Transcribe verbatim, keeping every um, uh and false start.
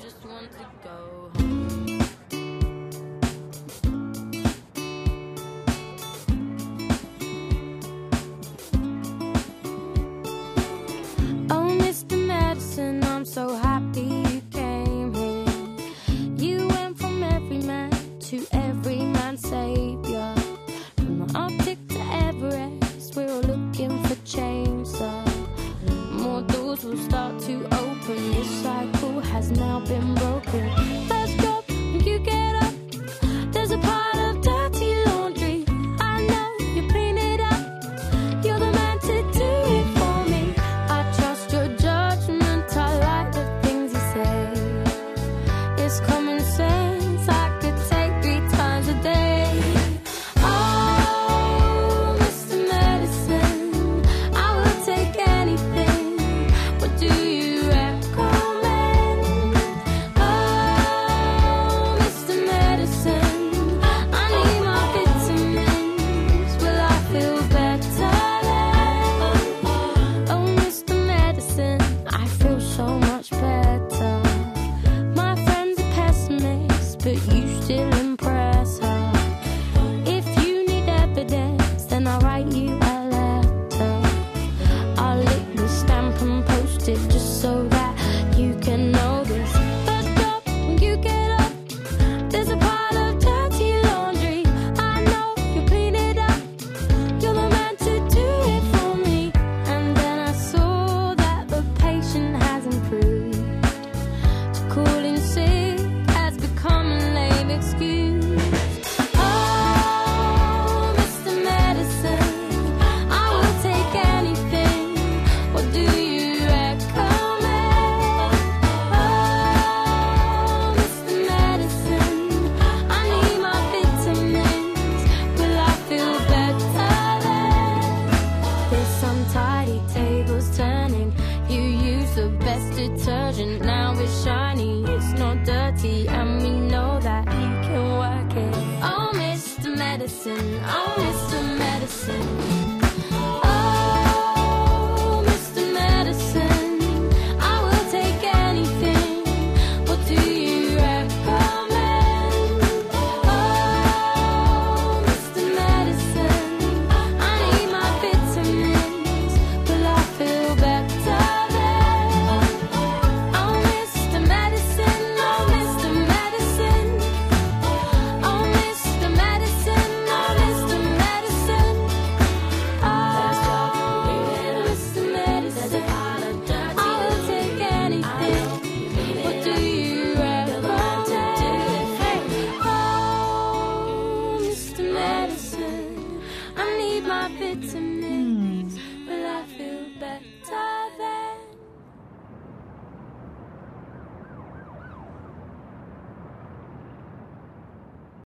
just want to go home. Oh, Mister Medicine, I'm so happy you came here. You went from every man to every man's savior. From the Arctic to Everest, we're all looking for change, so more doors will start to open. This cycle has now been broken. First job, you get up, there's a pile of dirty laundry. I know you clean it up, you're the man to do it for me. I trust your judgment, I like the things you say. It's common sense, I could take three times a day. Oh, Mister Medicine, I will take anything. What do you recommend? Oh, Mister Medicine, I need my vitamins. Will I feel better then? Oh, Mister Medicine, I feel so much better. My friend's a pessimist, but you still impress her. If you need evidence, then I'll write you a letter. I'll lick the stamp and post it just so that you can know this. First job, when you get up, there's a pile of dirty laundry. I know you clean it up, you're the man to do it for me. And then I saw that the patient has improved. To call in sick has become a lame excuse. Oh, Mister Medicine, I will take anything. What do you recommend? Oh, Mister Medicine, I need my vitamins. Will I feel better then? There's some tidy tables turning. You use the best detergent, now it's shiny, it's not dirty, and we know that you can work it. Oh, Mister Medicine, oh, Mister Medicine. Oh, Mister Medicine, I will take anything. What do you recommend? Oh, Mister Medicine, I need my vitamins. Will I feel better then? Oh, Mister Medicine, oh, Mister Medicine. Oh, Mister Medicine, oh, Mister Medicine. Oh, Mister Medicine, I will take anything. What do you recommend? Oh, Mister Medicine, I need my vitamins.